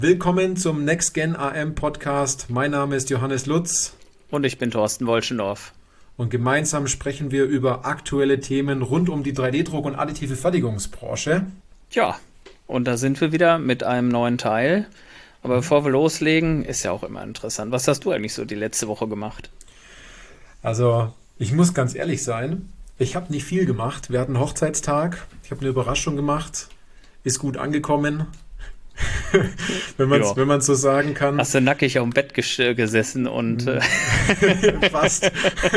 Willkommen zum Next Gen AM Podcast. Mein Name ist Johannes Lutz. Und ich bin Thorsten Wolschendorf. Und gemeinsam sprechen wir über aktuelle Themen rund um die 3D-Druck- und additive Fertigungsbranche. Ja, und da sind wir wieder mit einem neuen Teil. Aber bevor wir loslegen, ist ja auch immer interessant. Was hast du eigentlich so die letzte Woche gemacht? Also, ich muss ganz ehrlich sein, ich habe nicht viel gemacht. Wir hatten Hochzeitstag. Ich habe eine Überraschung gemacht. Ist gut angekommen. wenn man so sagen kann. Hast du nackig auf dem Bett gesessen und fast.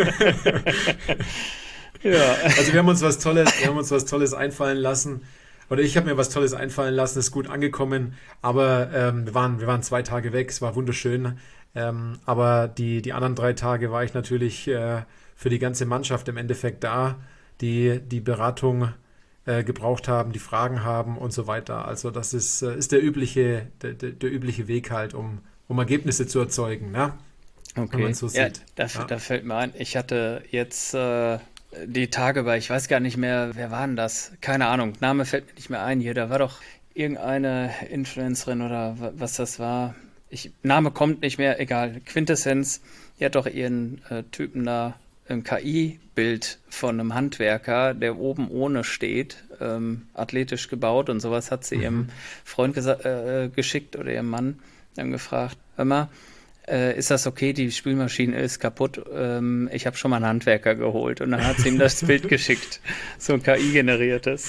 Ja. Also wir haben uns was Tolles einfallen lassen. Oder ich habe mir was Tolles einfallen lassen, ist gut angekommen. Aber wir waren 2 Tage weg, es war wunderschön. Aber die anderen 3 Tage war ich natürlich für die ganze Mannschaft im Endeffekt da, die Beratung gebraucht haben, die Fragen haben und so weiter. Also das ist der übliche Weg halt, um Ergebnisse zu erzeugen, ne? Okay. Wenn man so sieht. Da fällt mir ein, ich hatte jetzt die Tage bei, ich weiß gar nicht mehr, wer war denn das? Keine Ahnung, Name fällt mir nicht mehr ein hier. Da war doch irgendeine Influencerin oder was das war. Name kommt nicht mehr, egal. Quintessenz, die hat doch ihren Typen da ein KI-Bild von einem Handwerker, der oben ohne steht, athletisch gebaut und sowas, hat sie ihrem Freund geschickt oder ihrem Mann dann gefragt, hör mal, ist das okay, die Spülmaschine ist kaputt, ich habe schon mal einen Handwerker geholt und dann hat sie ihm das Bild geschickt, so ein KI-generiertes.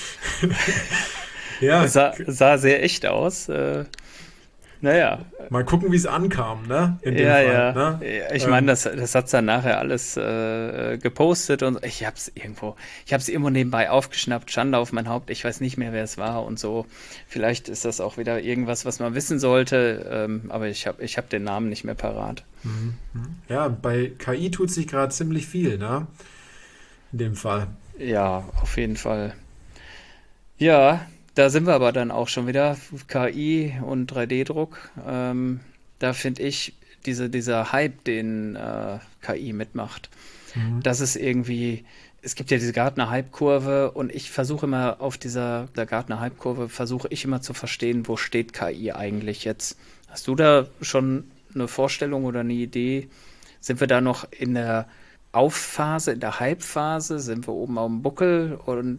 Ja. Sah sehr echt aus, naja. Mal gucken, wie es ankam, ne? In dem Fall. Ne? Ich meine, das hat dann nachher alles gepostet und ich hab's irgendwo nebenbei aufgeschnappt, Schande auf mein Haupt, ich weiß nicht mehr, wer es war und so. Vielleicht ist das auch wieder irgendwas, was man wissen sollte, aber ich hab den Namen nicht mehr parat. Ja, bei KI tut sich gerade ziemlich viel, ne? In dem Fall. Ja, auf jeden Fall. Ja, da sind wir aber dann auch schon wieder, KI und 3D-Druck. Da finde ich, dieser Hype, den KI mitmacht, das ist irgendwie, es gibt ja diese Gartner-Hype-Kurve und ich versuche immer auf dieser Gartner-Hype-Kurve, zu verstehen, wo steht KI eigentlich jetzt. Hast du da schon eine Vorstellung oder eine Idee? Sind wir da noch in der Aufphase, in der Hype-Phase? Sind wir oben auf dem Buckel? Und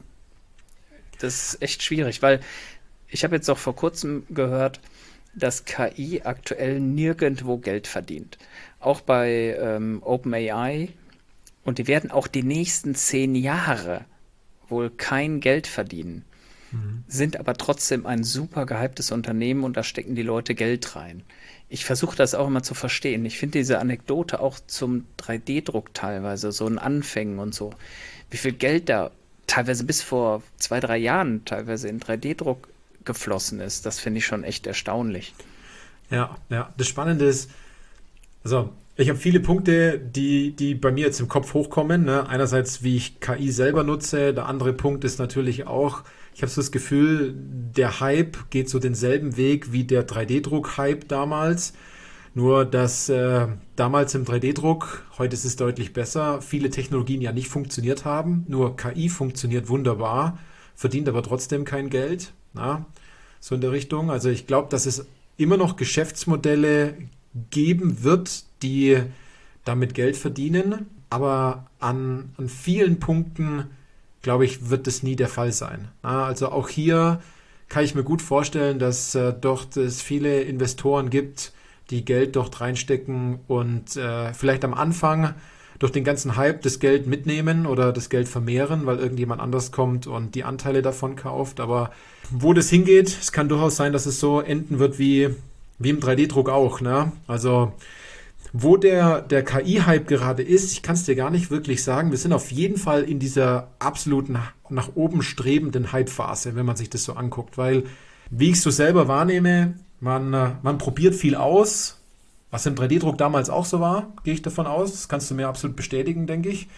das ist echt schwierig, weil ich habe jetzt auch vor kurzem gehört, dass KI aktuell nirgendwo Geld verdient. Auch bei OpenAI. Und die werden auch die nächsten 10 Jahre wohl kein Geld verdienen. Sind aber trotzdem ein super gehyptes Unternehmen und da stecken die Leute Geld rein. Ich versuche das auch immer zu verstehen. Ich finde diese Anekdote auch zum 3D-Druck teilweise, so in Anfängen und so. Wie viel Geld da teilweise bis vor 2, 3 Jahren teilweise in 3D-Druck geflossen ist, das finde ich schon echt erstaunlich. Ja. Das Spannende ist, also ich habe viele Punkte, die bei mir jetzt im Kopf hochkommen. Ne? Einerseits, wie ich KI selber nutze. Der andere Punkt ist natürlich auch, ich habe so das Gefühl, der Hype geht so denselben Weg wie der 3D-Druck-Hype damals. Nur, dass damals im 3D-Druck, heute ist es deutlich besser, viele Technologien ja nicht funktioniert haben. Nur KI funktioniert wunderbar, verdient aber trotzdem kein Geld. Na? So in der Richtung. Also ich glaube, dass es immer noch Geschäftsmodelle geben wird, die damit Geld verdienen. Aber an vielen Punkten, glaube ich, wird das nie der Fall sein. Na? Also auch hier kann ich mir gut vorstellen, dass dort es viele Investoren gibt, die Geld dort reinstecken und vielleicht am Anfang durch den ganzen Hype das Geld mitnehmen oder das Geld vermehren, weil irgendjemand anders kommt und die Anteile davon kauft. Aber wo das hingeht, es kann durchaus sein, dass es so enden wird wie im 3D-Druck auch. Ne? Also wo der KI-Hype gerade ist, ich kann es dir gar nicht wirklich sagen. Wir sind auf jeden Fall in dieser absoluten nach oben strebenden Hype-Phase, wenn man sich das so anguckt. Weil, wie ich es so selber wahrnehme, man probiert viel aus, was im 3D-Druck damals auch so war, gehe ich davon aus. Das kannst du mir absolut bestätigen, denke ich.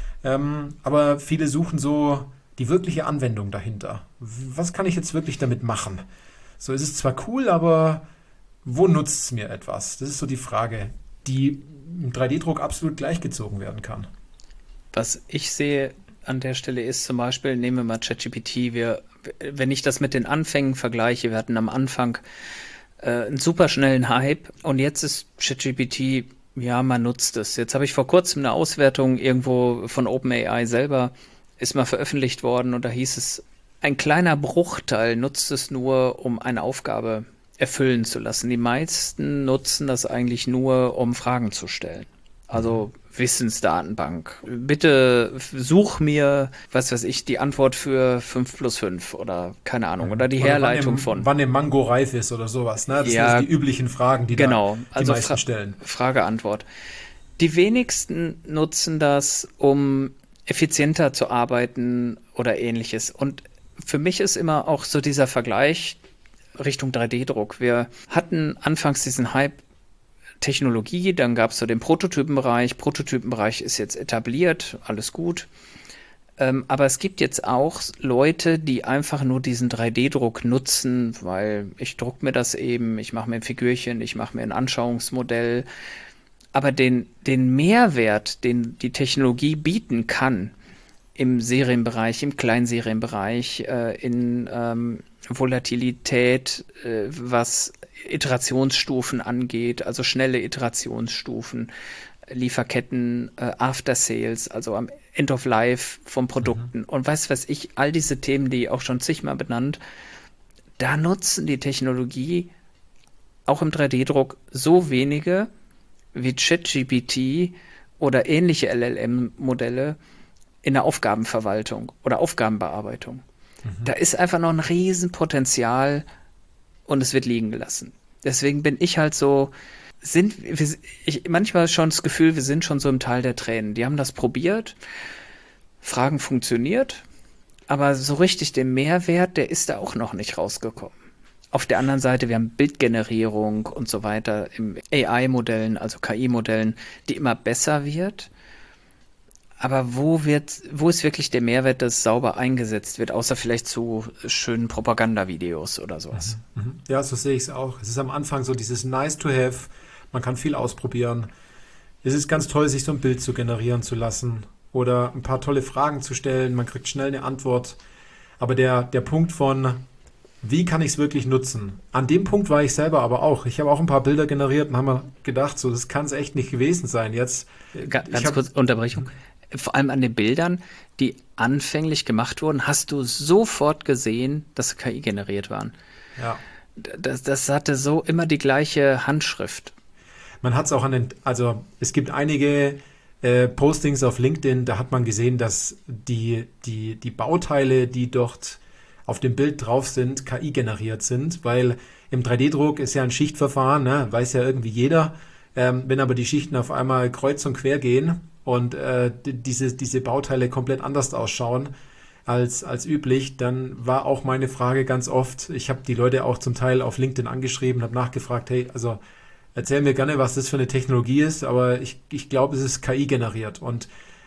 Aber viele suchen so die wirkliche Anwendung dahinter. Was kann ich jetzt wirklich damit machen? So, es ist zwar cool, aber wo nutzt es mir etwas? Das ist so die Frage, die im 3D-Druck absolut gleichgezogen werden kann. Was ich sehe an der Stelle ist zum Beispiel, nehmen wir mal ChatGPT, wenn ich das mit den Anfängen vergleiche, wir hatten am Anfang einen super schnellen Hype und jetzt ist ChatGPT, ja, man nutzt es. Jetzt habe ich vor kurzem eine Auswertung irgendwo von OpenAI selber, ist mal veröffentlicht worden und da hieß es, ein kleiner Bruchteil nutzt es nur, um eine Aufgabe erfüllen zu lassen. Die meisten nutzen das eigentlich nur, um Fragen zu stellen. Also Wissensdatenbank. Bitte such mir, was weiß ich, die Antwort für 5 + 5 oder keine Ahnung. Oder die Herleitung von. Wann eine Mango reif ist oder sowas. Ne? Das sind Ja, also die üblichen Fragen, die genau. da die Also meisten stellen. Frage-Antwort. Die wenigsten nutzen das, um effizienter zu arbeiten oder ähnliches. Und für mich ist immer auch so dieser Vergleich Richtung 3D-Druck. Wir hatten anfangs diesen Hype Technologie, dann gab es so den Prototypenbereich. Prototypenbereich ist jetzt etabliert, alles gut. Aber es gibt jetzt auch Leute, die einfach nur diesen 3D-Druck nutzen, weil ich druck mir das eben, ich mache mir ein Figürchen, ich mache mir ein Anschauungsmodell. Aber den Mehrwert, den die Technologie bieten kann, im Serienbereich, im Kleinserienbereich, in Volatilität, was Iterationsstufen angeht, also schnelle Iterationsstufen, Lieferketten, After Sales, also am End of Life von Produkten und was ich, all diese Themen, die auch schon zigmal benannt, da nutzen die Technologie auch im 3D-Druck so wenige wie ChatGPT oder ähnliche LLM-Modelle in der Aufgabenverwaltung oder Aufgabenbearbeitung. Da ist einfach noch ein Riesenpotenzial und es wird liegen gelassen. Deswegen bin ich halt so, manchmal schon das Gefühl, wir sind schon so im Tal der Tränen. Die haben das probiert, Fragen funktioniert, aber so richtig der Mehrwert, der ist da auch noch nicht rausgekommen. Auf der anderen Seite, wir haben Bildgenerierung und so weiter im AI-Modellen, also KI-Modellen, die immer besser wird. Aber wo ist wirklich der Mehrwert, dass sauber eingesetzt wird, außer vielleicht zu schönen Propagandavideos oder sowas? Ja, so sehe ich es auch. Es ist am Anfang so dieses nice to have, man kann viel ausprobieren. Es ist ganz toll, sich so ein Bild zu generieren zu lassen oder ein paar tolle Fragen zu stellen, man kriegt schnell eine Antwort. Aber der Punkt von, wie kann ich es wirklich nutzen? An dem Punkt war ich selber aber auch. Ich habe auch ein paar Bilder generiert und habe mir gedacht, so, das kann es echt nicht gewesen sein. Jetzt, Ganz kurz Unterbrechung. Vor allem an den Bildern, die anfänglich gemacht wurden, hast du sofort gesehen, dass KI generiert waren. Ja. Das hatte so immer die gleiche Handschrift. Man hat es auch also es gibt einige Postings auf LinkedIn, da hat man gesehen, dass die Bauteile, die dort auf dem Bild drauf sind, KI generiert sind, weil im 3D-Druck ist ja ein Schichtverfahren, ne? Weiß ja irgendwie jeder. Wenn aber die Schichten auf einmal kreuz und quer gehen und diese Bauteile komplett anders ausschauen als üblich, dann war auch meine Frage ganz oft, ich habe die Leute auch zum Teil auf LinkedIn angeschrieben, habe nachgefragt, hey, also erzähl mir gerne, was das für eine Technologie ist, aber ich glaube, es ist KI generiert und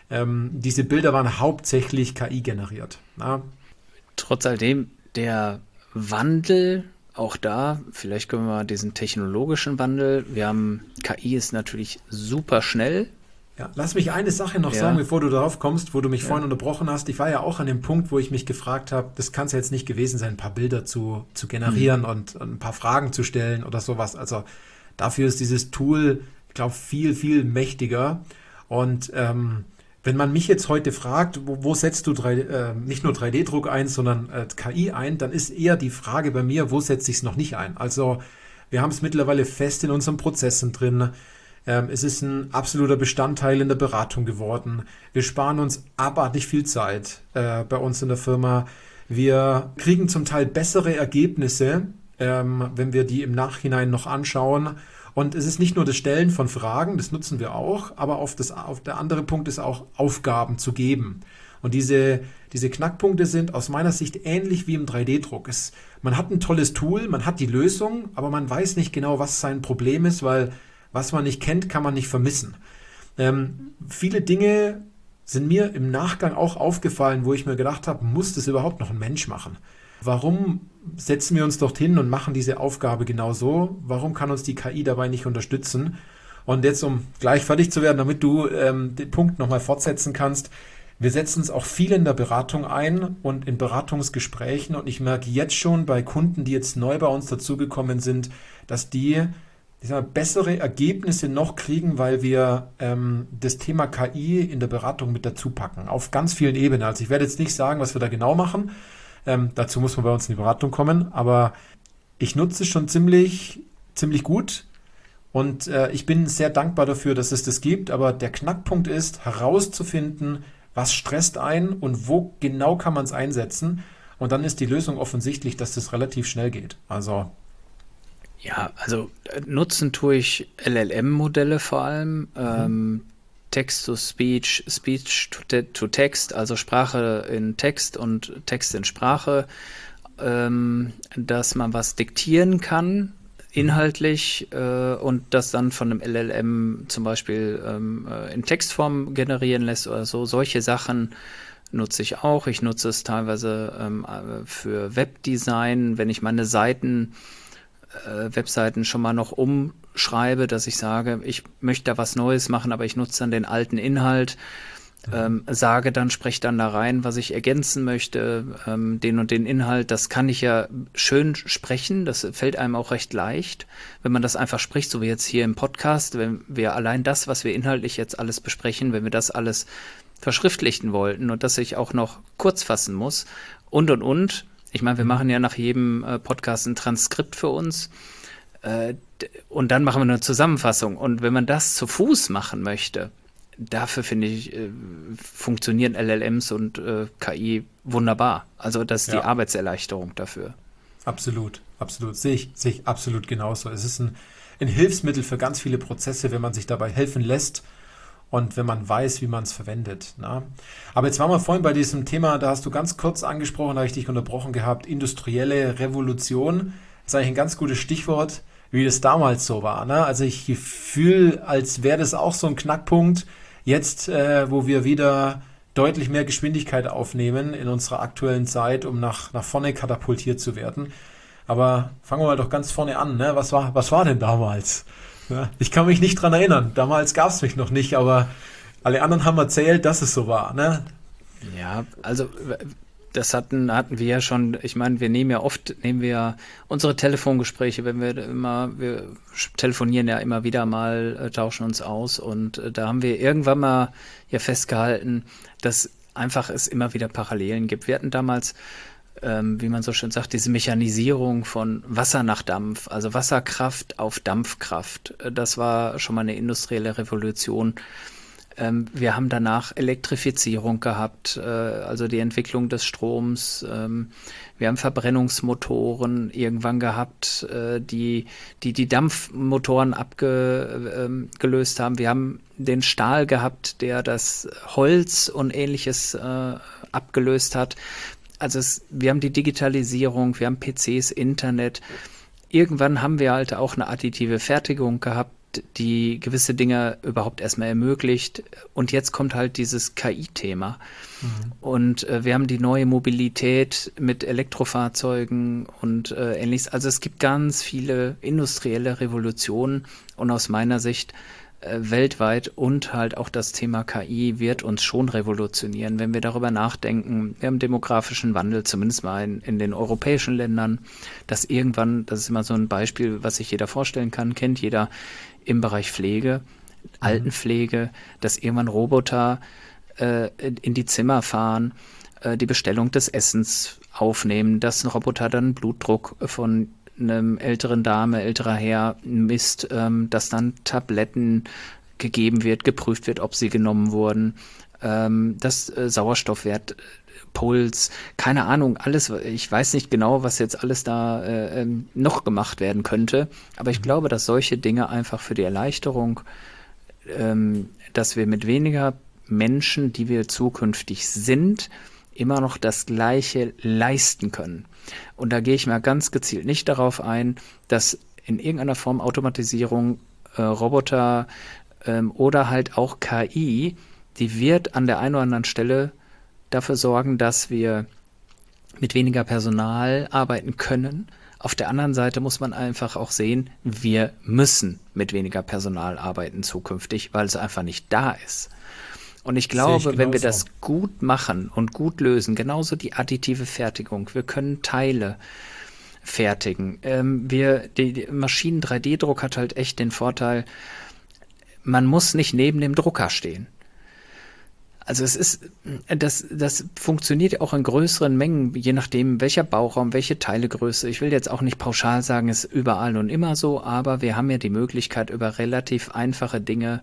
diese Bilder waren hauptsächlich KI generiert. Na? Trotz alledem, der Wandel, auch da, vielleicht können wir mal diesen technologischen Wandel, KI ist natürlich super schnell. Ja, lass mich eine Sache noch sagen, bevor du darauf kommst, wo du mich vorhin unterbrochen hast. Ich war ja auch an dem Punkt, wo ich mich gefragt habe, das kann es ja jetzt nicht gewesen sein, ein paar Bilder zu generieren und ein paar Fragen zu stellen oder sowas. Also dafür ist dieses Tool, ich glaube, viel, viel mächtiger. Und wenn man mich jetzt heute fragt, wo setzt du nicht nur 3D-Druck ein, sondern KI ein, dann ist eher die Frage bei mir, wo setze ich es noch nicht ein? Also wir haben es mittlerweile fest in unseren Prozessen drin. Es ist ein absoluter Bestandteil in der Beratung geworden. Wir sparen uns abartig viel Zeit bei uns in der Firma. Wir kriegen zum Teil bessere Ergebnisse, wenn wir die im Nachhinein noch anschauen. Und es ist nicht nur das Stellen von Fragen, das nutzen wir auch, aber der andere Punkt ist auch, Aufgaben zu geben. Und diese Knackpunkte sind aus meiner Sicht ähnlich wie im 3D-Druck. Man hat ein tolles Tool, man hat die Lösung, aber man weiß nicht genau, was sein Problem ist, weil was man nicht kennt, kann man nicht vermissen. Viele Dinge sind mir im Nachgang auch aufgefallen, wo ich mir gedacht habe, muss das überhaupt noch ein Mensch machen? Warum setzen wir uns dorthin und machen diese Aufgabe genau so? Warum kann uns die KI dabei nicht unterstützen? Und jetzt, um gleich fertig zu werden, damit du den Punkt nochmal fortsetzen kannst, Wir setzen es auch viel in der Beratung ein und in Beratungsgesprächen. Und ich merke jetzt schon bei Kunden, die jetzt neu bei uns dazugekommen sind, dass die, ich sag mal, bessere Ergebnisse noch kriegen, weil wir das Thema KI in der Beratung mit dazu packen. Auf ganz vielen Ebenen. Also ich werde jetzt nicht sagen, was wir da genau machen. Dazu muss man bei uns in die Beratung kommen. Aber ich nutze es schon ziemlich gut. Und ich bin sehr dankbar dafür, dass es das gibt. Aber der Knackpunkt ist, herauszufinden, was stresst ein und wo genau kann man es einsetzen. Und dann ist die Lösung offensichtlich, dass das relativ schnell geht. Also Ja, also nutzen tue ich LLM-Modelle vor allem, Text-to-Speech, Speech-to-Text, also Sprache in Text und Text in Sprache, dass man was diktieren kann, inhaltlich, und das dann von einem LLM zum Beispiel in Textform generieren lässt oder so. Solche Sachen nutze ich auch. Ich nutze es teilweise für Webdesign, wenn ich meine Webseiten schon mal noch umschreibe, dass ich sage, ich möchte da was Neues machen, aber ich nutze dann den alten Inhalt, spreche dann da rein, was ich ergänzen möchte, den und den Inhalt. Das kann ich ja schön sprechen, das fällt einem auch recht leicht, wenn man das einfach spricht, so wie jetzt hier im Podcast, wenn wir allein das, was wir inhaltlich jetzt alles besprechen, wenn wir das alles verschriftlichen wollten und das ich auch noch kurz fassen muss und. Ich meine, wir machen ja nach jedem Podcast ein Transkript für uns und dann machen wir eine Zusammenfassung. Und wenn man das zu Fuß machen möchte, dafür finde ich, funktionieren LLMs und KI wunderbar. Also das ist die Arbeitserleichterung dafür. absolut. Sehe ich absolut genauso. Es ist ein Hilfsmittel für ganz viele Prozesse, wenn man sich dabei helfen lässt. Und wenn man weiß, wie man es verwendet. Na? Aber jetzt waren wir vorhin bei diesem Thema, da hast du ganz kurz angesprochen, da habe ich dich unterbrochen gehabt, industrielle Revolution. Das ist eigentlich ein ganz gutes Stichwort, wie das damals so war. Ne? Also ich fühle, als wäre das auch so ein Knackpunkt, jetzt, wo wir wieder deutlich mehr Geschwindigkeit aufnehmen in unserer aktuellen Zeit, um nach vorne katapultiert zu werden. Aber fangen wir mal doch ganz vorne an. Ne? Was war denn damals? Ja, ich kann mich nicht dran erinnern. Damals gab es mich noch nicht, aber alle anderen haben erzählt, dass es so war. Ne? Ja, also das hatten wir ja schon. Ich meine, wir nehmen ja unsere Telefongespräche, wir telefonieren ja immer wieder mal, tauschen uns aus und da haben wir irgendwann mal ja festgehalten, dass einfach es immer wieder Parallelen gibt. Wir hatten damals, wie man so schön sagt, diese Mechanisierung von Wasser nach Dampf, also Wasserkraft auf Dampfkraft. Das war schon mal eine industrielle Revolution. Wir haben danach Elektrifizierung gehabt, also die Entwicklung des Stroms. Wir haben Verbrennungsmotoren irgendwann gehabt, die Dampfmotoren abgelöst haben. Wir haben den Stahl gehabt, der das Holz und Ähnliches abgelöst hat. Also wir haben die Digitalisierung, wir haben PCs, Internet. Irgendwann haben wir halt auch eine additive Fertigung gehabt, die gewisse Dinge überhaupt erstmal ermöglicht. Und jetzt kommt halt dieses KI-Thema. Und wir haben die neue Mobilität mit Elektrofahrzeugen und Ähnliches. Also es gibt ganz viele industrielle Revolutionen und aus meiner Sicht weltweit und halt auch das Thema KI wird uns schon revolutionieren, wenn wir darüber nachdenken. Wir haben demografischen Wandel, zumindest mal in den europäischen Ländern, dass irgendwann, das ist immer so ein Beispiel, was sich jeder vorstellen kann, kennt jeder im Bereich Pflege, Altenpflege, dass irgendwann Roboter in die Zimmer fahren, die Bestellung des Essens aufnehmen, dass ein Roboter dann Blutdruck von einem älterer Herr misst, dass dann Tabletten gegeben wird, geprüft wird, ob sie genommen wurden, das Sauerstoffwert, Puls, keine Ahnung, alles, ich weiß nicht genau, was jetzt alles da noch gemacht werden könnte, aber ich glaube, dass solche Dinge einfach für die Erleichterung, dass wir mit weniger Menschen, die wir zukünftig sind, immer noch das Gleiche leisten können. Und da gehe ich mal ganz gezielt nicht darauf ein, dass in irgendeiner Form Automatisierung, Roboter oder halt auch KI, die wird an der einen oder anderen Stelle dafür sorgen, dass wir mit weniger Personal arbeiten können. Auf der anderen Seite muss man einfach auch sehen, wir müssen mit weniger Personal arbeiten zukünftig, weil es einfach nicht da ist. Und ich Sehe ich glaube, wenn wir genauso. das gut machen und gut lösen, genauso die additive Fertigung, wir können Teile fertigen. Die Maschinen 3D-Druck hat halt echt den Vorteil, man muss nicht neben dem Drucker stehen. Also das funktioniert auch in größeren Mengen, je nachdem welcher Bauraum, welche Teilegröße. Ich will jetzt auch nicht pauschal sagen, es ist überall und immer so, aber wir haben ja die Möglichkeit, über relativ einfache Dinge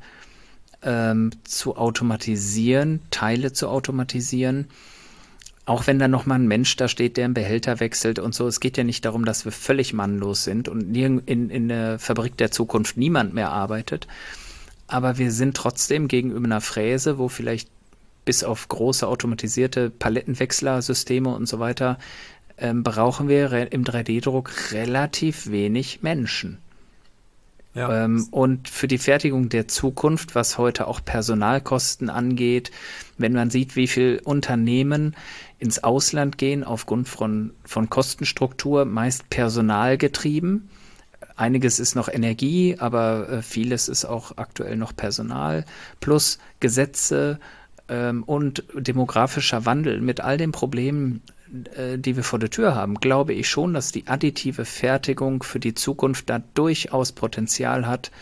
zu automatisieren, Teile zu automatisieren. Auch wenn da nochmal ein Mensch da steht, der einen Behälter wechselt und so. Es geht ja nicht darum, dass wir völlig mannlos sind und in der Fabrik der Zukunft niemand mehr arbeitet. Aber wir sind trotzdem gegenüber einer Fräse, wo vielleicht bis auf große automatisierte Palettenwechslersysteme und so weiter, brauchen wir im 3D-Druck relativ wenig Menschen. Ja, Und für die Fertigung der Zukunft, was heute auch Personalkosten angeht, wenn man sieht, wie viele Unternehmen ins Ausland gehen aufgrund von Kostenstruktur, meist personalgetrieben. Einiges ist noch Energie, aber vieles ist auch aktuell noch Personal, plus Gesetze und demografischer Wandel. Mit all den Problemen, die wir vor der Tür haben, glaube ich schon, dass die additive Fertigung für die Zukunft da durchaus Potenzial hat,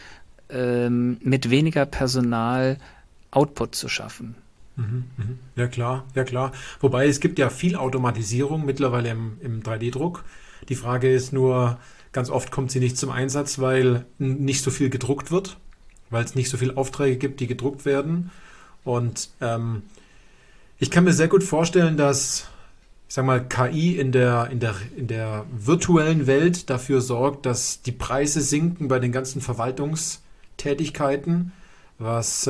mit weniger Personal Output zu schaffen. ja klar, ja klar. Wobei es gibt ja viel Automatisierung mittlerweile im 3D-Druck. Die Frage ist nur, ganz oft kommt sie nicht zum Einsatz, weil nicht so viel gedruckt wird, weil es nicht so viele Aufträge gibt, die gedruckt werden. Und ich kann mir sehr gut vorstellen, dass, ich sag mal, KI in der virtuellen Welt dafür sorgt, dass die Preise sinken bei den ganzen Verwaltungstätigkeiten, was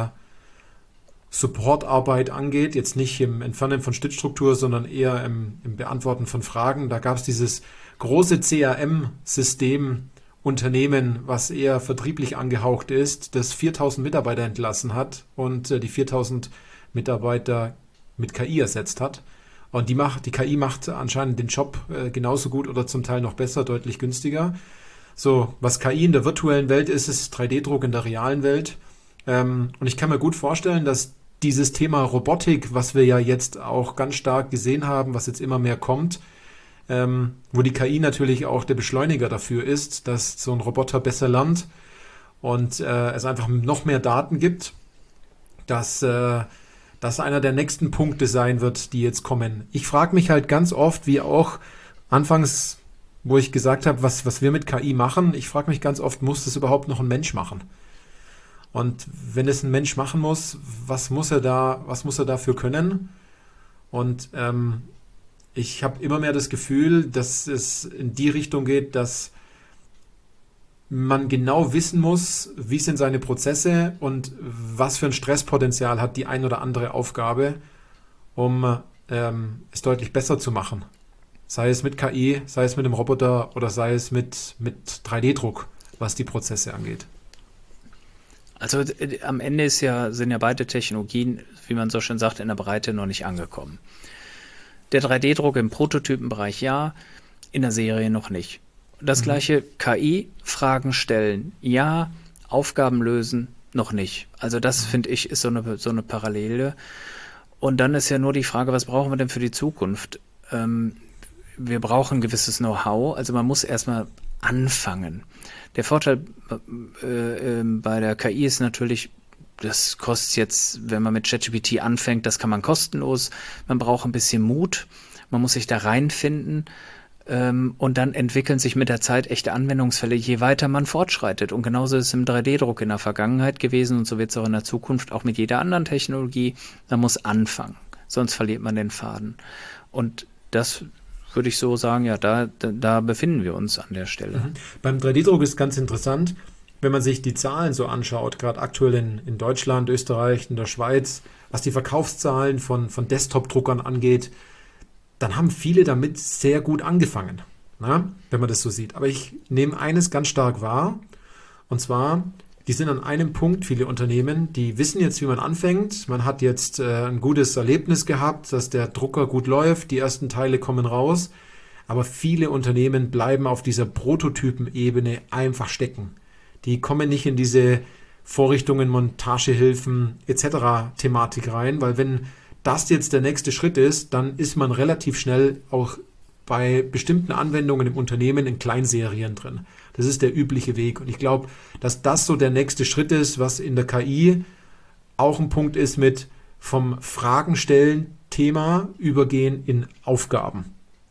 Supportarbeit angeht, jetzt nicht im Entfernen von Stützstruktur, sondern eher im Beantworten von Fragen. Da gab es dieses große CRM-System Unternehmen, was eher vertrieblich angehaucht ist, das 4000 Mitarbeiter entlassen hat und die 4000 Mitarbeiter mit KI ersetzt hat. Und die KI macht anscheinend den Job genauso gut oder zum Teil noch besser, deutlich günstiger. So, was KI in der virtuellen Welt ist, ist 3D-Druck in der realen Welt. Und ich kann mir gut vorstellen, dass dieses Thema Robotik, was wir ja jetzt auch ganz stark gesehen haben, was jetzt immer mehr kommt, wo die KI natürlich auch der Beschleuniger dafür ist, dass so ein Roboter besser lernt und es einfach noch mehr Daten gibt, dass das einer der nächsten Punkte sein wird, die jetzt kommen. Ich frage mich halt ganz oft, wie auch anfangs, wo ich gesagt habe, was wir mit KI machen, ich frage mich ganz oft, muss das überhaupt noch ein Mensch machen? Und wenn es ein Mensch machen muss, was muss er dafür können? Und ich habe immer mehr das Gefühl, dass es in die Richtung geht, dass man genau wissen muss, wie sind seine Prozesse und was für ein Stresspotenzial hat die ein oder andere Aufgabe, um es deutlich besser zu machen. Sei es mit KI, sei es mit einem Roboter oder sei es mit 3D-Druck, was die Prozesse angeht. Also am Ende sind ja beide Technologien, wie man so schön sagt, in der Breite noch nicht angekommen. Der 3D-Druck im Prototypenbereich ja, in der Serie noch nicht. Das gleiche KI, Fragen stellen, ja, Aufgaben lösen, noch nicht. Also das finde ich ist so eine Parallele. Und dann ist ja nur die Frage, was brauchen wir denn für die Zukunft? Wir brauchen ein gewisses Know-how, also man muss erstmal anfangen. Der Vorteil bei der KI ist natürlich, das kostet jetzt, wenn man mit ChatGPT anfängt, das kann man kostenlos. Man braucht ein bisschen Mut, man muss sich da reinfinden und dann entwickeln sich mit der Zeit echte Anwendungsfälle, je weiter man fortschreitet. Und genauso ist es im 3D-Druck in der Vergangenheit gewesen und so wird es auch in der Zukunft, auch mit jeder anderen Technologie. Man muss anfangen, sonst verliert man den Faden. Und das würde ich so sagen, ja, da befinden wir uns an der Stelle. Beim 3D-Druck ist ganz interessant, wenn man sich die Zahlen so anschaut, gerade aktuell in Deutschland, Österreich, in der Schweiz, was die Verkaufszahlen von Desktop-Druckern angeht, dann haben viele damit sehr gut angefangen, wenn man das so sieht. Aber ich nehme eines ganz stark wahr, und zwar, die sind an einem Punkt, viele Unternehmen, die wissen jetzt, wie man anfängt. Man hat jetzt ein gutes Erlebnis gehabt, dass der Drucker gut läuft, die ersten Teile kommen raus, aber viele Unternehmen bleiben auf dieser Prototypenebene einfach stecken. Die kommen nicht in diese Vorrichtungen, Montagehilfen etc. Thematik rein, weil wenn das jetzt der nächste Schritt ist, dann ist man relativ schnell auch bei bestimmten Anwendungen im Unternehmen in Kleinserien drin. Das ist der übliche Weg und ich glaube, dass das so der nächste Schritt ist, was in der KI auch ein Punkt ist mit vom Fragen stellen Thema übergehen in Aufgaben.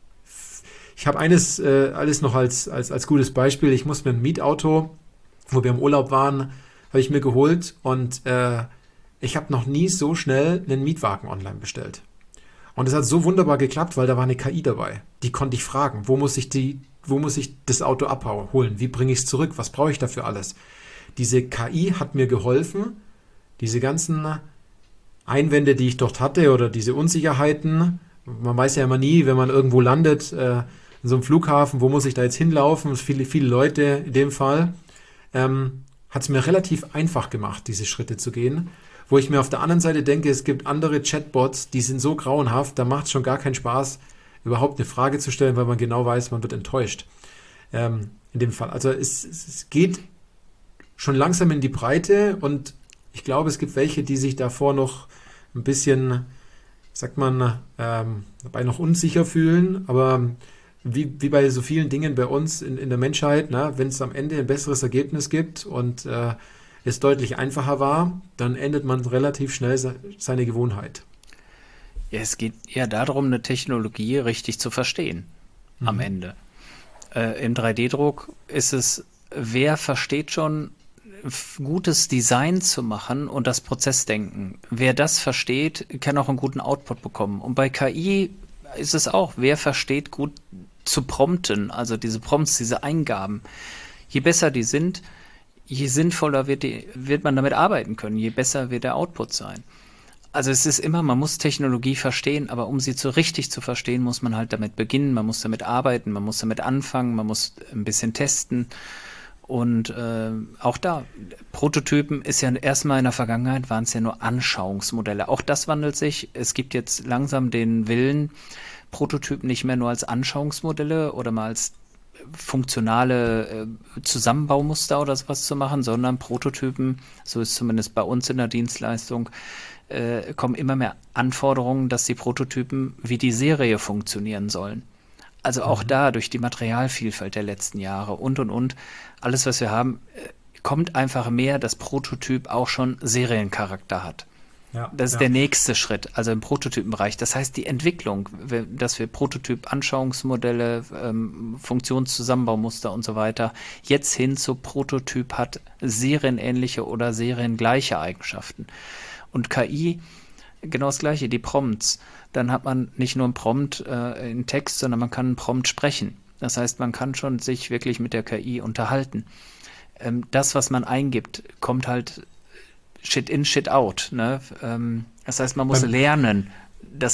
Ich habe alles noch als gutes Beispiel. Ich muss mir ein Mietauto, wo wir im Urlaub waren, habe ich mir geholt und ich habe noch nie so schnell einen Mietwagen online bestellt. Und es hat so wunderbar geklappt, weil da war eine KI dabei. Die konnte ich fragen, wo muss ich das Auto abholen? Wie bringe ich es zurück? Was brauche ich dafür alles? Diese KI hat mir geholfen, diese ganzen Einwände, die ich dort hatte oder diese Unsicherheiten, man weiß ja immer nie, wenn man irgendwo landet, in so einem Flughafen, wo muss ich da jetzt hinlaufen? Viele Leute in dem Fall, hat es mir relativ einfach gemacht, diese Schritte zu gehen. Wo ich mir auf der anderen Seite denke, es gibt andere Chatbots, die sind so grauenhaft, da macht es schon gar keinen Spaß, überhaupt eine Frage zu stellen, weil man genau weiß, man wird enttäuscht. In dem Fall. Also es geht schon langsam in die Breite und ich glaube, es gibt welche, die sich davor noch ein bisschen, sagt man, dabei noch unsicher fühlen, aber wie bei so vielen Dingen bei uns in der Menschheit, wenn es am Ende ein besseres Ergebnis gibt und es deutlich einfacher war, dann ändert man relativ schnell seine Gewohnheit. Ja, es geht ja darum, eine Technologie richtig zu verstehen am Ende. Im 3D-Druck ist es, wer versteht schon, gutes Design zu machen und das Prozessdenken. Wer das versteht, kann auch einen guten Output bekommen. Und bei KI ist es auch, wer versteht gut zu prompten, also diese Prompts, diese Eingaben. Je besser die sind, je sinnvoller wird man damit arbeiten können, je besser wird der Output sein. Also es ist immer, man muss Technologie verstehen, aber um sie richtig zu verstehen, muss man halt damit beginnen, man muss damit arbeiten, man muss damit anfangen, man muss ein bisschen testen. Und auch da, Prototypen ist ja erstmal in der Vergangenheit, waren es ja nur Anschauungsmodelle. Auch das wandelt sich. Es gibt jetzt langsam den Willen, Prototypen nicht mehr nur als Anschauungsmodelle oder mal als funktionale Zusammenbaumuster oder sowas zu machen, sondern Prototypen, so ist zumindest bei uns in der Dienstleistung, kommen immer mehr Anforderungen, dass die Prototypen wie die Serie funktionieren sollen. Also auch da durch die Materialvielfalt der letzten Jahre und. Alles, was wir haben, kommt einfach mehr, dass Prototyp auch schon Seriencharakter hat. Ja, das ist der nächste Schritt, also im Prototypenbereich. Das heißt, die Entwicklung, dass wir Prototyp-Anschauungsmodelle, Funktionszusammenbaumuster und so weiter, jetzt hin zu Prototyp hat serienähnliche oder seriengleiche Eigenschaften. Und KI, genau das Gleiche, die Prompts. Dann hat man nicht nur einen Prompt in Text, sondern man kann einen Prompt sprechen. Das heißt, man kann schon sich wirklich mit der KI unterhalten. Das, was man eingibt, kommt halt Shit in, Shit out. Ne? Das heißt, man muss lernen, das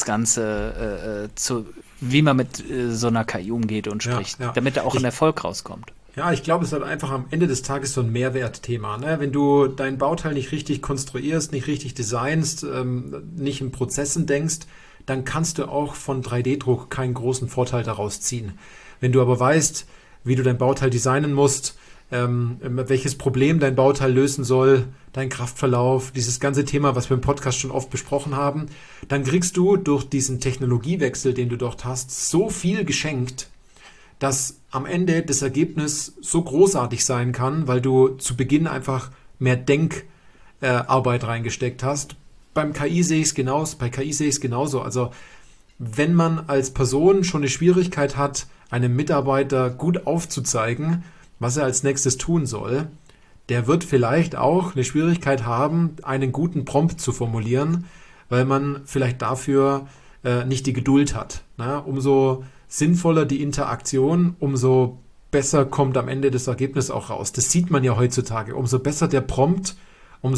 Ganze wie man mit so einer KI umgeht und spricht, damit da auch ein Erfolg rauskommt. Ja, ich glaube, es ist halt einfach am Ende des Tages so ein Mehrwertthema. Ne? Wenn du dein Bauteil nicht richtig konstruierst, nicht richtig designst, nicht in Prozessen denkst, dann kannst du auch von 3D-Druck keinen großen Vorteil daraus ziehen. Wenn du aber weißt, wie du dein Bauteil designen musst, welches Problem dein Bauteil lösen soll, dein Kraftverlauf, dieses ganze Thema, was wir im Podcast schon oft besprochen haben, dann kriegst du durch diesen Technologiewechsel, den du dort hast, so viel geschenkt, dass am Ende das Ergebnis so großartig sein kann, weil du zu Beginn einfach mehr Denkarbeit reingesteckt hast. Beim KI sehe ich es genauso, bei KI sehe ich es genauso. Also wenn man als Person schon eine Schwierigkeit hat, einem Mitarbeiter gut aufzuzeigen, was er als nächstes tun soll, der wird vielleicht auch eine Schwierigkeit haben, einen guten Prompt zu formulieren, weil man vielleicht dafür nicht die Geduld hat. Ne? Umso sinnvoller die Interaktion, umso besser kommt am Ende das Ergebnis auch raus. Das sieht man ja heutzutage. Umso besser der Prompt, um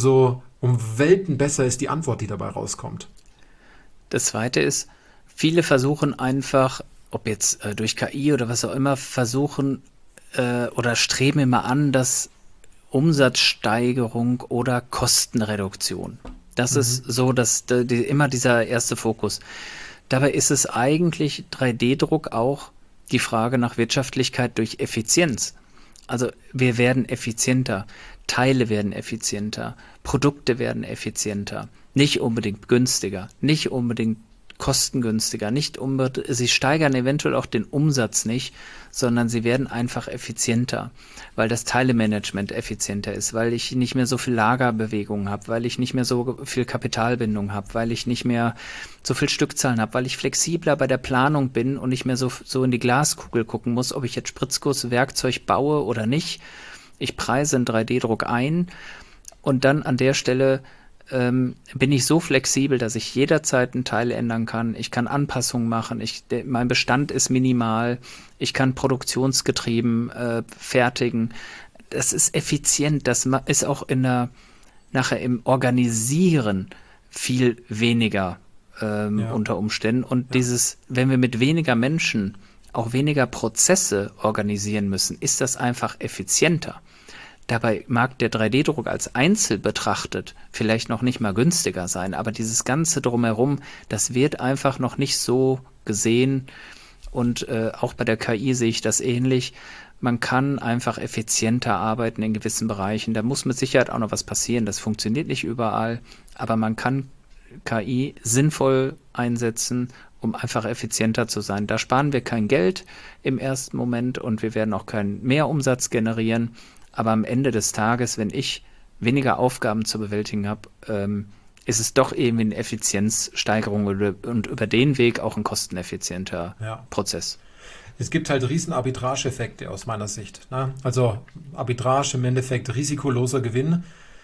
Welten besser ist die Antwort, die dabei rauskommt. Das Zweite ist, viele versuchen einfach, ob jetzt durch KI oder was auch immer, versuchen oder streben immer an, dass Umsatzsteigerung oder Kostenreduktion. Das ist so, dass immer dieser erste Fokus. Dabei ist es eigentlich 3D-Druck auch die Frage nach Wirtschaftlichkeit durch Effizienz. Also wir werden effizienter, Teile werden effizienter, Produkte werden effizienter, nicht unbedingt günstiger, nicht unbedingt kostengünstiger, nicht unbedingt, sie steigern eventuell auch den Umsatz nicht, sondern sie werden einfach effizienter, weil das Teilemanagement effizienter ist, weil ich nicht mehr so viel Lagerbewegungen habe, weil ich nicht mehr so viel Kapitalbindung habe, weil ich nicht mehr so viel Stückzahlen habe, weil ich flexibler bei der Planung bin und nicht mehr so in die Glaskugel gucken muss, ob ich jetzt Spritzgusswerkzeug baue oder nicht. Ich preise einen 3D-Druck ein und dann an der Stelle bin ich so flexibel, dass ich jederzeit einen Teil ändern kann. Ich kann Anpassungen machen. Mein Bestand ist minimal. Ich kann produktionsgetrieben fertigen. Das ist effizient. Das ist auch nachher im Organisieren viel weniger unter Umständen. Und wenn wir mit weniger Menschen auch weniger Prozesse organisieren müssen, ist das einfach effizienter. Dabei mag der 3D-Druck als Einzel betrachtet vielleicht noch nicht mal günstiger sein, aber dieses Ganze drumherum, das wird einfach noch nicht so gesehen und auch bei der KI sehe ich das ähnlich. Man kann einfach effizienter arbeiten in gewissen Bereichen. Da muss mit Sicherheit auch noch was passieren. Das funktioniert nicht überall, aber man kann KI sinnvoll einsetzen, um einfach effizienter zu sein. Da sparen wir kein Geld im ersten Moment und wir werden auch keinen Mehrumsatz generieren. Aber am Ende des Tages, wenn ich weniger Aufgaben zu bewältigen habe, ist es doch irgendwie eine Effizienzsteigerung und über den Weg auch ein kosteneffizienter Prozess. Es gibt halt riesen Arbitrage-Effekte aus meiner Sicht. Ne? Also Arbitrage im Endeffekt risikoloser Gewinn.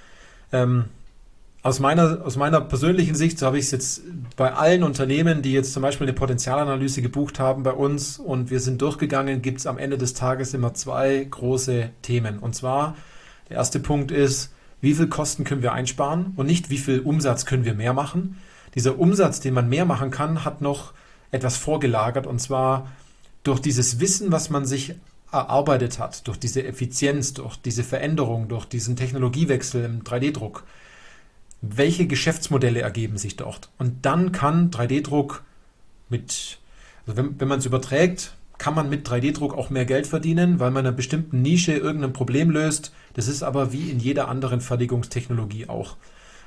Aus meiner persönlichen Sicht, so habe ich es jetzt bei allen Unternehmen, die jetzt zum Beispiel eine Potenzialanalyse gebucht haben bei uns und wir sind durchgegangen, gibt es am Ende des Tages immer 2 große Themen. Und zwar, der erste Punkt ist, wie viel Kosten können wir einsparen und nicht, wie viel Umsatz können wir mehr machen. Dieser Umsatz, den man mehr machen kann, hat noch etwas vorgelagert und zwar durch dieses Wissen, was man sich erarbeitet hat, durch diese Effizienz, durch diese Veränderung, durch diesen Technologiewechsel im 3D-Druck. Welche Geschäftsmodelle ergeben sich dort? Und dann kann 3D-Druck wenn man es überträgt, kann man mit 3D-Druck auch mehr Geld verdienen, weil man in einer bestimmten Nische irgendein Problem löst. Das ist aber wie in jeder anderen Fertigungstechnologie auch.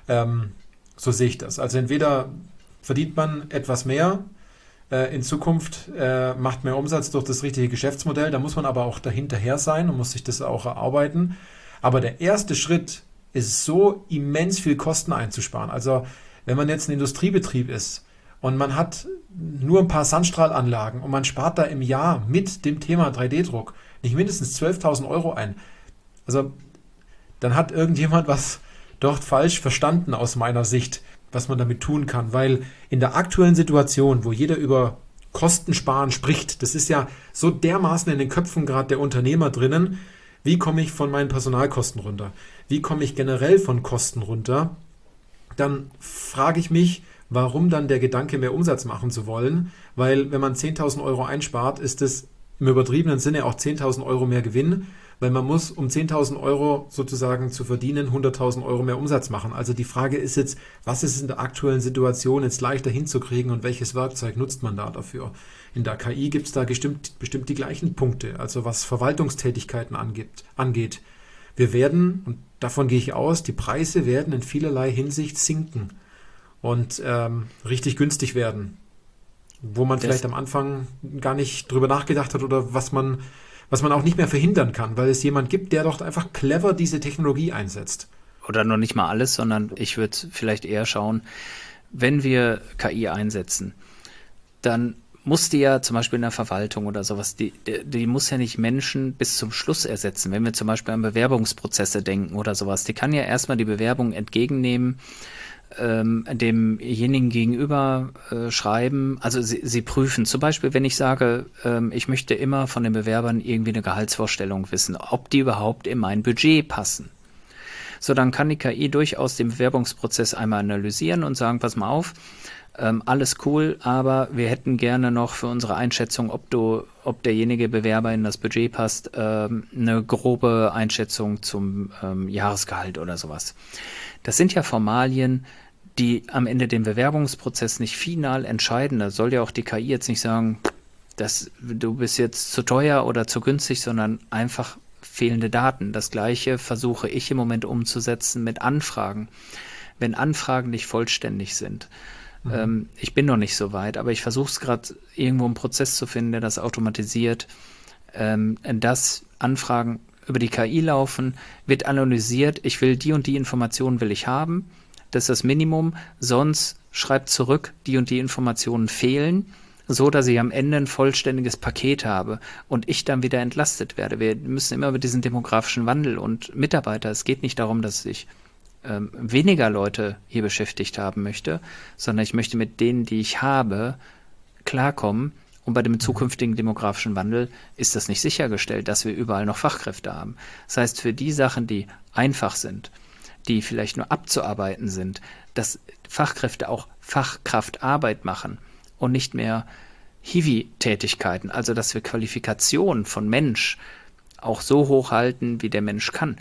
So sehe ich das. Also entweder verdient man etwas mehr, in Zukunft macht mehr Umsatz durch das richtige Geschäftsmodell, da muss man aber auch dahinterher sein und muss sich das auch erarbeiten. Aber der erste Schritt ist so immens viel Kosten einzusparen. Also wenn man jetzt ein Industriebetrieb ist und man hat nur ein paar Sandstrahlanlagen und man spart da im Jahr mit dem Thema 3D-Druck nicht mindestens 12.000 € ein, also dann hat irgendjemand was dort falsch verstanden aus meiner Sicht, was man damit tun kann. Weil in der aktuellen Situation, wo jeder über Kostensparen spricht, das ist ja so dermaßen in den Köpfen gerade der Unternehmer drinnen, wie komme ich von meinen Personalkosten runter? Wie komme ich generell von Kosten runter? Dann frage ich mich, warum dann der Gedanke, mehr Umsatz machen zu wollen? Weil wenn man 10.000 € einspart, ist es im übertriebenen Sinne auch 10.000 € mehr Gewinn, weil man muss, um 10.000 € sozusagen zu verdienen, 100.000 € mehr Umsatz machen. Also die Frage ist jetzt, was ist in der aktuellen Situation jetzt leichter hinzukriegen und welches Werkzeug nutzt man da dafür? In der KI gibt es da bestimmt die gleichen Punkte, also was Verwaltungstätigkeiten angeht. Wir werden, und davon gehe ich aus, die Preise werden in vielerlei Hinsicht sinken und richtig günstig werden, wo man vielleicht am Anfang gar nicht drüber nachgedacht hat oder was man auch nicht mehr verhindern kann, weil es jemand gibt, der doch einfach clever diese Technologie einsetzt. Oder noch nicht mal alles, sondern ich würde vielleicht eher schauen, wenn wir KI einsetzen, dann muss die ja zum Beispiel in der Verwaltung oder sowas, die muss ja nicht Menschen bis zum Schluss ersetzen. Wenn wir zum Beispiel an Bewerbungsprozesse denken oder sowas, die kann ja erstmal die Bewerbung entgegennehmen, demjenigen gegenüber schreiben, also sie prüfen. Zum Beispiel, wenn ich sage, ich möchte immer von den Bewerbern irgendwie eine Gehaltsvorstellung wissen, ob die überhaupt in mein Budget passen. So, dann kann die KI durchaus den Bewerbungsprozess einmal analysieren und sagen, pass mal auf, alles cool, aber wir hätten gerne noch für unsere Einschätzung, ob derjenige Bewerber in das Budget passt, eine grobe Einschätzung zum Jahresgehalt oder sowas. Das sind ja Formalien, die am Ende den Bewerbungsprozess nicht final entscheiden. Da soll ja auch die KI jetzt nicht sagen, du bist jetzt zu teuer oder zu günstig, sondern einfach fehlende Daten. Das Gleiche versuche ich im Moment umzusetzen mit Anfragen. Wenn Anfragen nicht vollständig sind, ich bin noch nicht so weit, aber ich versuche es gerade irgendwo einen Prozess zu finden, der das automatisiert, dass Anfragen über die KI laufen, wird analysiert, ich will die und die Informationen will ich haben, das ist das Minimum, sonst schreibt zurück, die und die Informationen fehlen, so dass ich am Ende ein vollständiges Paket habe und ich dann wieder entlastet werde. Wir müssen immer über diesen demografischen Wandel und Mitarbeiter, es geht nicht darum, dass ich weniger Leute hier beschäftigt haben möchte, sondern ich möchte mit denen, die ich habe, klarkommen. Und bei dem zukünftigen demografischen Wandel ist das nicht sichergestellt, dass wir überall noch Fachkräfte haben. Das heißt, für die Sachen, die einfach sind, die vielleicht nur abzuarbeiten sind, dass Fachkräfte auch Fachkraftarbeit machen und nicht mehr Hiwi-Tätigkeiten, also dass wir Qualifikationen von Mensch auch so hoch halten, wie der Mensch kann.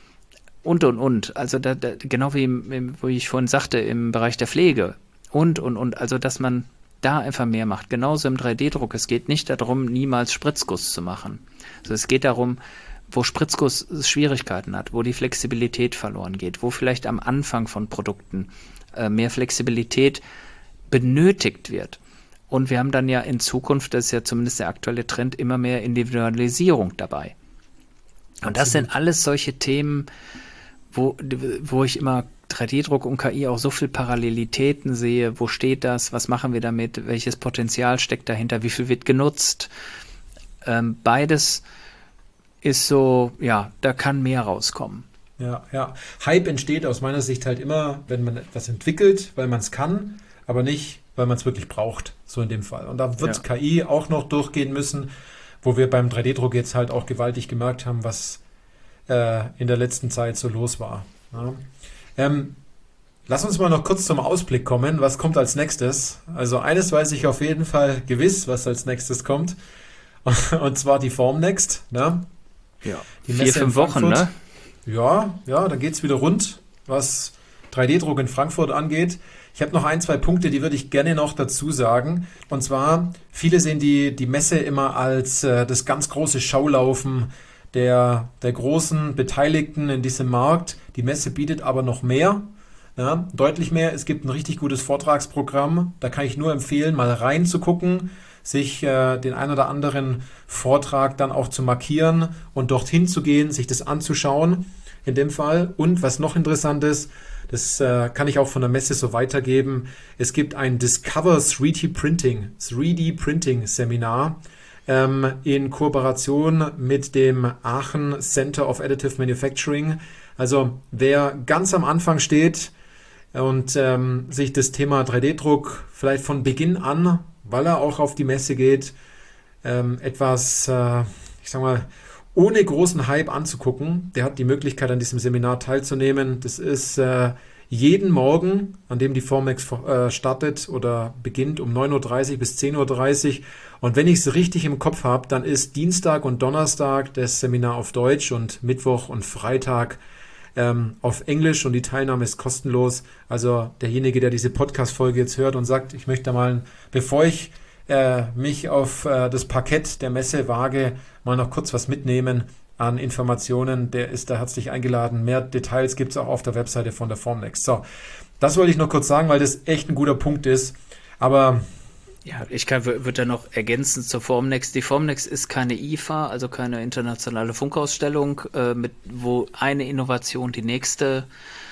Und. Also genau wie wo ich vorhin sagte, im Bereich der Pflege. Und. Also dass man da einfach mehr macht. Genauso im 3D-Druck. Es geht nicht darum, niemals Spritzguss zu machen. Also es geht darum, wo Spritzguss Schwierigkeiten hat, wo die Flexibilität verloren geht, wo vielleicht am Anfang von Produkten mehr Flexibilität benötigt wird. Und wir haben dann ja in Zukunft, das ist ja zumindest der aktuelle Trend, immer mehr Individualisierung dabei. Und das sind alles solche Themen, wo ich immer 3D-Druck und KI auch so viel Parallelitäten sehe. Wo steht das? Was machen wir damit? Welches Potenzial steckt dahinter? Wie viel wird genutzt? Beides ist so, ja, da kann mehr rauskommen. Ja. Hype entsteht aus meiner Sicht halt immer, wenn man etwas entwickelt, weil man es kann, aber nicht, weil man es wirklich braucht. So in dem Fall. Und da wird KI auch noch durchgehen müssen, wo wir beim 3D-Druck jetzt halt auch gewaltig gemerkt haben, was in der letzten Zeit so los war. Ja. Lass uns mal noch kurz zum Ausblick kommen. Was kommt als nächstes? Also eines weiß ich auf jeden Fall gewiss, was als nächstes kommt. Und zwar die Formnext. Ne? Ja, die 4-5 Wochen, ne? Ja, dann geht es wieder rund, was 3D-Druck in Frankfurt angeht. Ich habe noch 1, 2 Punkte, die würde ich gerne noch dazu sagen. Und zwar, viele sehen die Messe immer als das ganz große Schaulaufen der großen Beteiligten in diesem Markt. Die Messe bietet aber noch mehr, ja, deutlich mehr. Es gibt ein richtig gutes Vortragsprogramm. Da kann ich nur empfehlen, mal reinzugucken, sich den ein oder anderen Vortrag dann auch zu markieren und dorthin zu gehen, sich das anzuschauen in dem Fall. Und was noch interessant ist, das kann ich auch von der Messe so weitergeben, es gibt ein Discover 3D Printing Seminar, in Kooperation mit dem Aachen Center of Additive Manufacturing. Also wer ganz am Anfang steht und sich das Thema 3D-Druck vielleicht von Beginn an, weil er auch auf die Messe geht, etwas, ich sag mal, ohne großen Hype anzugucken, der hat die Möglichkeit, an diesem Seminar teilzunehmen. Das ist jeden Morgen, an dem die Formnext startet oder beginnt, um 9:30 Uhr bis 10:30 Uhr. Und wenn ich es richtig im Kopf habe, dann ist Dienstag und Donnerstag das Seminar auf Deutsch und Mittwoch und Freitag auf Englisch und die Teilnahme ist kostenlos. Also derjenige, der diese Podcast-Folge jetzt hört und sagt, ich möchte mal, bevor ich mich auf das Parkett der Messe wage, mal noch kurz was mitnehmen an Informationen, der ist da herzlich eingeladen. Mehr Details gibt es auch auf der Webseite von der Formnext. So, das wollte ich noch kurz sagen, weil das echt ein guter Punkt ist. Aber ja, würde da noch ergänzen zur Formnext. Die Formnext ist keine IFA, also keine internationale Funkausstellung, wo eine Innovation die nächste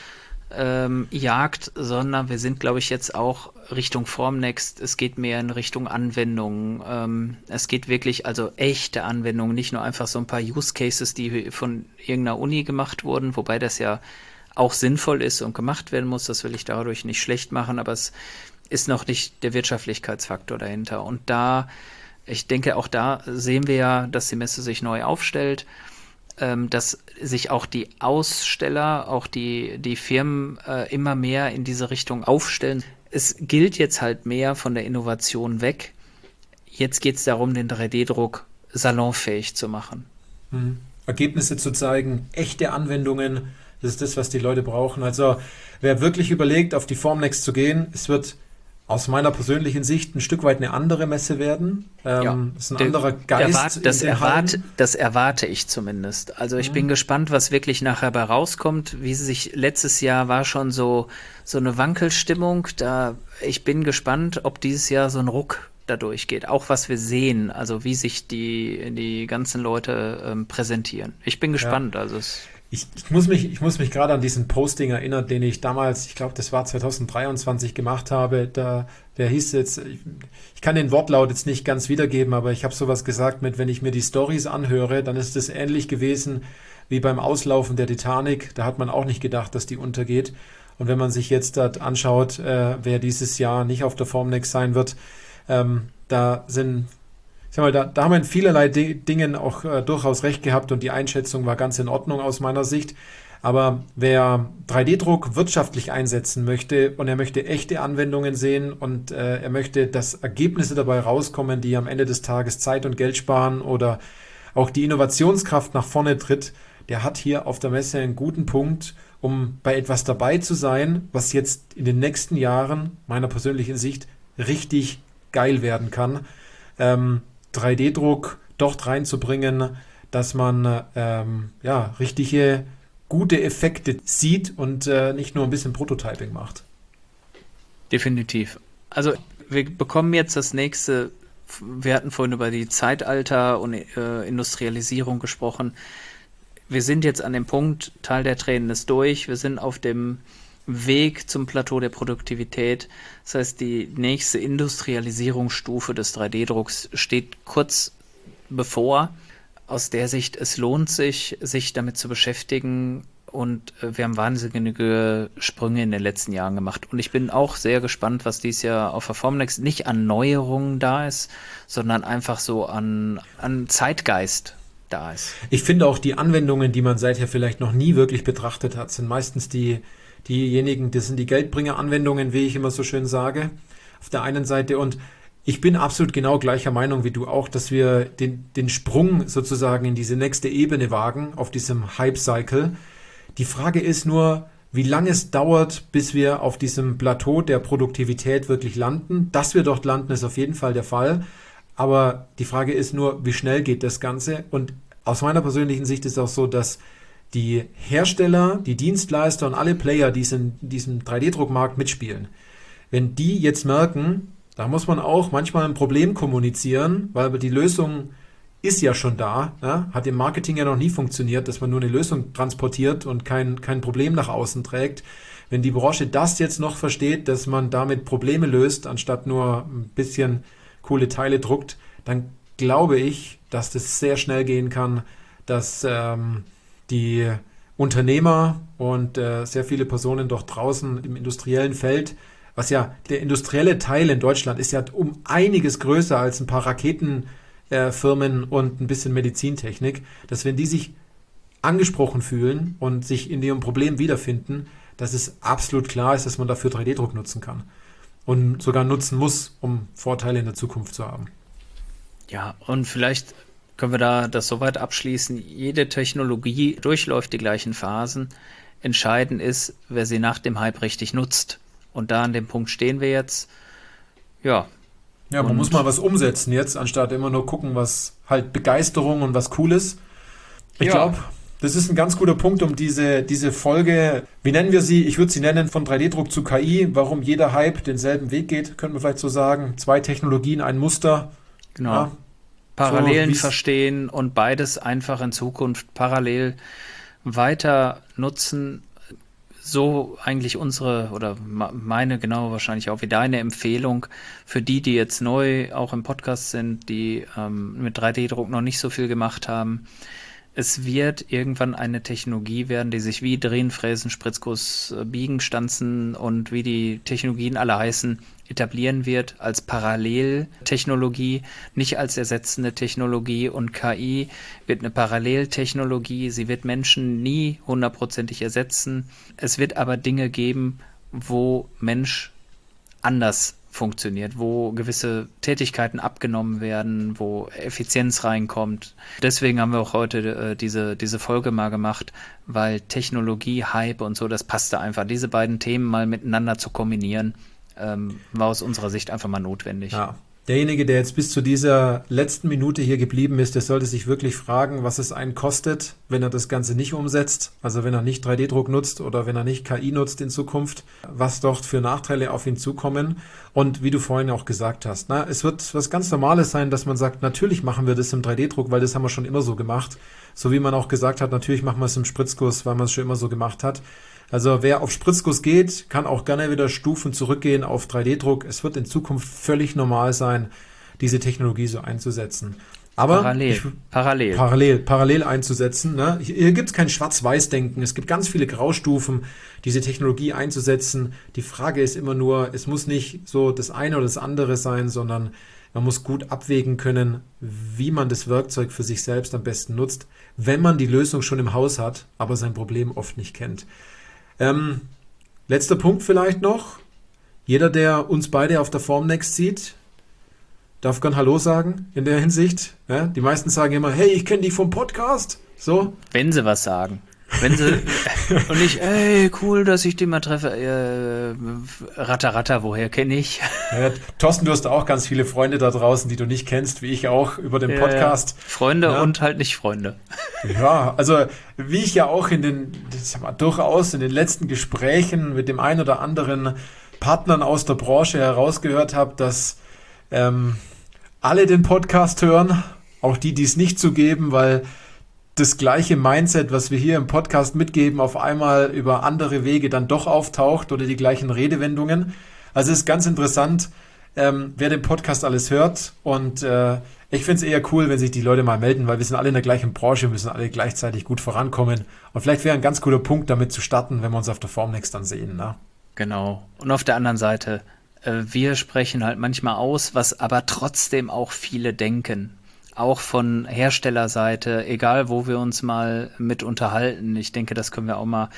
jagt, sondern wir sind, glaube ich, jetzt auch Richtung Formnext. Es geht mehr in Richtung Anwendungen. Es geht wirklich, also echte Anwendungen, nicht nur einfach so ein paar Use Cases, die von irgendeiner Uni gemacht wurden, wobei das ja auch sinnvoll ist und gemacht werden muss. Das will ich dadurch nicht schlecht machen, aber es ist noch nicht der Wirtschaftlichkeitsfaktor dahinter. Und ich denke, auch da sehen wir ja, dass die Messe sich neu aufstellt, dass sich auch die Aussteller, auch die Firmen immer mehr in diese Richtung aufstellen. Es gilt jetzt halt mehr von der Innovation weg. Jetzt geht es darum, den 3D-Druck salonfähig zu machen. Ergebnisse zu zeigen, echte Anwendungen, das ist das, was die Leute brauchen. Also wer wirklich überlegt, auf die Formnext zu gehen, es wird aus meiner persönlichen Sicht ein Stück weit eine andere Messe werden. Es ist ein anderer Geist in den Hallen. Das erwarte ich zumindest. Also ich bin gespannt, was wirklich nachher bei rauskommt. Wie sich letztes Jahr war schon so eine Wankelstimmung. Ich bin gespannt, ob dieses Jahr so ein Ruck da durchgeht. Auch was wir sehen, also wie sich die ganzen Leute präsentieren. Ich bin gespannt. Also Ich muss mich gerade an diesen Posting erinnern, den ich damals, ich glaube, das war 2023 gemacht habe. Der hieß jetzt, ich kann den Wortlaut jetzt nicht ganz wiedergeben, aber ich habe sowas gesagt mit, wenn ich mir die Stories anhöre, dann ist es ähnlich gewesen wie beim Auslaufen der Titanic. Da hat man auch nicht gedacht, dass die untergeht. Und wenn man sich jetzt anschaut, wer dieses Jahr nicht auf der Formnext sein wird, da haben wir in vielerlei Dingen auch durchaus recht gehabt und die Einschätzung war ganz in Ordnung aus meiner Sicht. Aber wer 3D-Druck wirtschaftlich einsetzen möchte und er möchte echte Anwendungen sehen und er möchte, dass Ergebnisse dabei rauskommen, die am Ende des Tages Zeit und Geld sparen oder auch die Innovationskraft nach vorne tritt, der hat hier auf der Messe einen guten Punkt, um bei etwas dabei zu sein, was jetzt in den nächsten Jahren, meiner persönlichen Sicht, richtig geil werden kann. 3D-Druck dort reinzubringen, dass man richtige, gute Effekte sieht und nicht nur ein bisschen Prototyping macht. Definitiv. Also wir bekommen jetzt das nächste, wir hatten vorhin über die Zeitalter und Industrialisierung gesprochen. Wir sind jetzt an dem Punkt, Teil der Tränen ist durch, wir sind auf dem Weg zum Plateau der Produktivität. Das heißt, die nächste Industrialisierungsstufe des 3D-Drucks steht kurz bevor. Aus der Sicht, es lohnt sich damit zu beschäftigen und wir haben wahnsinnige Sprünge in den letzten Jahren gemacht. Und ich bin auch sehr gespannt, was dieses Jahr auf der Formnext nicht an Neuerungen da ist, sondern einfach so an Zeitgeist da ist. Ich finde auch die Anwendungen, die man seither vielleicht noch nie wirklich betrachtet hat, sind meistens diejenigen, das sind die Geldbringer-Anwendungen, wie ich immer so schön sage, auf der einen Seite. Und ich bin absolut genau gleicher Meinung wie du auch, dass wir den Sprung sozusagen in diese nächste Ebene wagen, auf diesem Hype-Cycle. Die Frage ist nur, wie lange es dauert, bis wir auf diesem Plateau der Produktivität wirklich landen. Dass wir dort landen, ist auf jeden Fall der Fall. Aber die Frage ist nur, wie schnell geht das Ganze? Und aus meiner persönlichen Sicht ist es auch so, dass die Hersteller, die Dienstleister und alle Player, die in diesem 3D-Druckmarkt mitspielen, wenn die jetzt merken, da muss man auch manchmal ein Problem kommunizieren, weil die Lösung ist ja schon da, ja? Hat im Marketing ja noch nie funktioniert, dass man nur eine Lösung transportiert und kein Problem nach außen trägt. Wenn die Branche das jetzt noch versteht, dass man damit Probleme löst, anstatt nur ein bisschen coole Teile druckt, dann glaube ich, dass das sehr schnell gehen kann, dass die Unternehmer und sehr viele Personen dort draußen im industriellen Feld, was ja der industrielle Teil in Deutschland ist ja um einiges größer als ein paar Raketenfirmen und ein bisschen Medizintechnik, dass wenn die sich angesprochen fühlen und sich in ihrem Problem wiederfinden, dass es absolut klar ist, dass man dafür 3D-Druck nutzen kann und sogar nutzen muss, um Vorteile in der Zukunft zu haben. Ja, und vielleicht können wir das soweit abschließen. Jede Technologie durchläuft die gleichen Phasen. Entscheidend ist, wer sie nach dem Hype richtig nutzt. Und da an dem Punkt stehen wir jetzt. Ja. Ja, man muss mal was umsetzen jetzt, anstatt immer nur gucken, was halt Begeisterung und was Cooles. Ich glaube, das ist ein ganz guter Punkt, um diese Folge, wie nennen wir sie? Ich würde sie nennen, von 3D-Druck zu KI, warum jeder Hype denselben Weg geht, könnte man vielleicht so sagen. 2 Technologien, ein Muster. Genau. Ja. Parallelen verstehen und beides einfach in Zukunft parallel weiter nutzen. So eigentlich unsere oder meine genau wahrscheinlich auch wie deine Empfehlung für die jetzt neu auch im Podcast sind, die mit 3D-Druck noch nicht so viel gemacht haben. Es wird irgendwann eine Technologie werden, die sich wie Drehen, Fräsen, Spritzguss, Biegen, Stanzen und wie die Technologien alle heißen, etablieren wird als Paralleltechnologie, nicht als ersetzende Technologie. Und KI wird eine Paralleltechnologie. Sie wird Menschen nie 100%ig ersetzen. Es wird aber Dinge geben, wo Mensch anders funktioniert, wo gewisse Tätigkeiten abgenommen werden, wo Effizienz reinkommt. Deswegen haben wir auch heute diese Folge mal gemacht, weil Technologie, Hype und so, das passte einfach. Diese beiden Themen mal miteinander zu kombinieren, war aus unserer Sicht einfach mal notwendig. Ja. Derjenige, der jetzt bis zu dieser letzten Minute hier geblieben ist, der sollte sich wirklich fragen, was es einen kostet, wenn er das Ganze nicht umsetzt, also wenn er nicht 3D-Druck nutzt oder wenn er nicht KI nutzt in Zukunft, was dort für Nachteile auf ihn zukommen. Und wie du vorhin auch gesagt hast, es wird was ganz Normales sein, dass man sagt, natürlich machen wir das im 3D-Druck, weil das haben wir schon immer so gemacht. So wie man auch gesagt hat, natürlich machen wir es im Spritzguss, weil man es schon immer so gemacht hat. Also wer auf Spritzguss geht, kann auch gerne wieder Stufen zurückgehen auf 3D-Druck. Es wird in Zukunft völlig normal sein, diese Technologie so einzusetzen. Aber parallel einzusetzen. Ne? Hier gibt es kein Schwarz-Weiß-Denken. Es gibt ganz viele Graustufen, diese Technologie einzusetzen. Die Frage ist immer nur, es muss nicht so das eine oder das andere sein, sondern man muss gut abwägen können, wie man das Werkzeug für sich selbst am besten nutzt, wenn man die Lösung schon im Haus hat, aber sein Problem oft nicht kennt. Letzter Punkt vielleicht noch. Jeder, der uns beide auf der Formnext sieht, darf gern Hallo sagen in der Hinsicht. Ja, die meisten sagen immer, hey, ich kenne dich vom Podcast. So. Wenn sie was sagen. Wenn sie und nicht, ey, cool, dass ich dich mal treffe. Ratter, woher kenne ich? Ja, Thorsten, du hast auch ganz viele Freunde da draußen, die du nicht kennst, wie ich auch, über den Podcast. Freunde und halt nicht Freunde. Ja, also wie ich ja auch durchaus in den letzten Gesprächen mit dem einen oder anderen Partnern aus der Branche herausgehört habe, dass alle den Podcast hören, auch die es nicht zugeben, weil das gleiche Mindset, was wir hier im Podcast mitgeben, auf einmal über andere Wege dann doch auftaucht oder die gleichen Redewendungen. Also es ist ganz interessant, wer den Podcast alles hört und ich finde es eher cool, wenn sich die Leute mal melden, weil wir sind alle in der gleichen Branche, müssen alle gleichzeitig gut vorankommen und vielleicht wäre ein ganz cooler Punkt, damit zu starten, wenn wir uns auf der Formnext dann sehen. Ne? Genau. Und auf der anderen Seite, wir sprechen halt manchmal aus, was aber trotzdem auch viele denken. Auch von Herstellerseite, egal wo wir uns mal mit unterhalten. Ich denke, das können wir auch mal.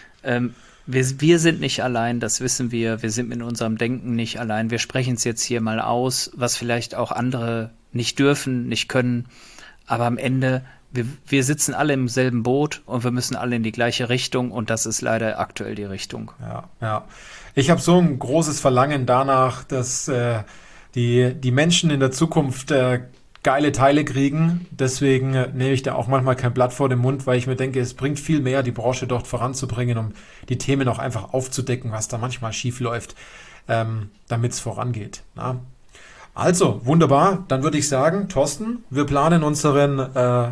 Wir sind nicht allein, das wissen wir. Wir sind mit unserem Denken nicht allein. Wir sprechen es jetzt hier mal aus, was vielleicht auch andere nicht dürfen, nicht können. Aber am Ende, wir sitzen alle im selben Boot und wir müssen alle in die gleiche Richtung. Und das ist leider aktuell die Richtung. Ja. Ich habe so ein großes Verlangen danach, dass die Menschen in der Zukunft geile Teile kriegen. Deswegen nehme ich da auch manchmal kein Blatt vor den Mund, weil ich mir denke, es bringt viel mehr, die Branche dort voranzubringen, um die Themen auch einfach aufzudecken, was da manchmal schief läuft, damit es vorangeht. Na? Also, wunderbar. Dann würde ich sagen, Thorsten, wir planen unseren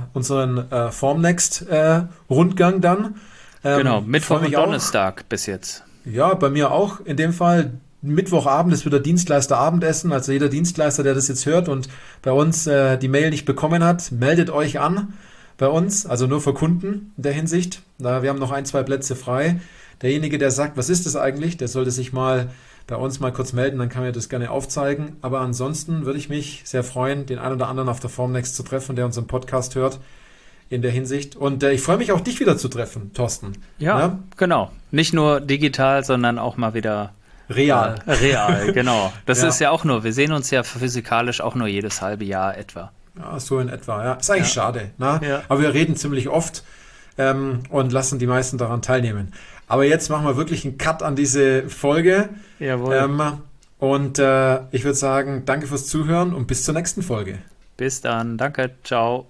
Formnext-Rundgang dann. Genau, Mittwoch und Donnerstag bis jetzt. Ja, bei mir auch. In dem Fall Mittwochabend ist wieder Dienstleister-Abendessen, also jeder Dienstleister, der das jetzt hört und bei uns die Mail nicht bekommen hat, meldet euch an bei uns, also nur für Kunden in der Hinsicht. Wir haben noch 1-2 Plätze frei. Derjenige, der sagt, was ist das eigentlich, der sollte sich mal bei uns mal kurz melden, dann kann er das gerne aufzeigen. Aber ansonsten würde ich mich sehr freuen, den einen oder anderen auf der Formnext zu treffen, der unseren Podcast hört in der Hinsicht. Und ich freue mich auch, dich wieder zu treffen, Thorsten. Ja, genau. Nicht nur digital, sondern auch mal wieder real, genau. Das ist ja auch nur, wir sehen uns ja physikalisch auch nur jedes halbe Jahr etwa. Ja, so in etwa, ja. Ist eigentlich schade, ne? Ja. Aber wir reden ziemlich oft und lassen die meisten daran teilnehmen. Aber jetzt machen wir wirklich einen Cut an diese Folge. Jawohl. Und ich würde sagen, danke fürs Zuhören und bis zur nächsten Folge. Bis dann, danke, ciao.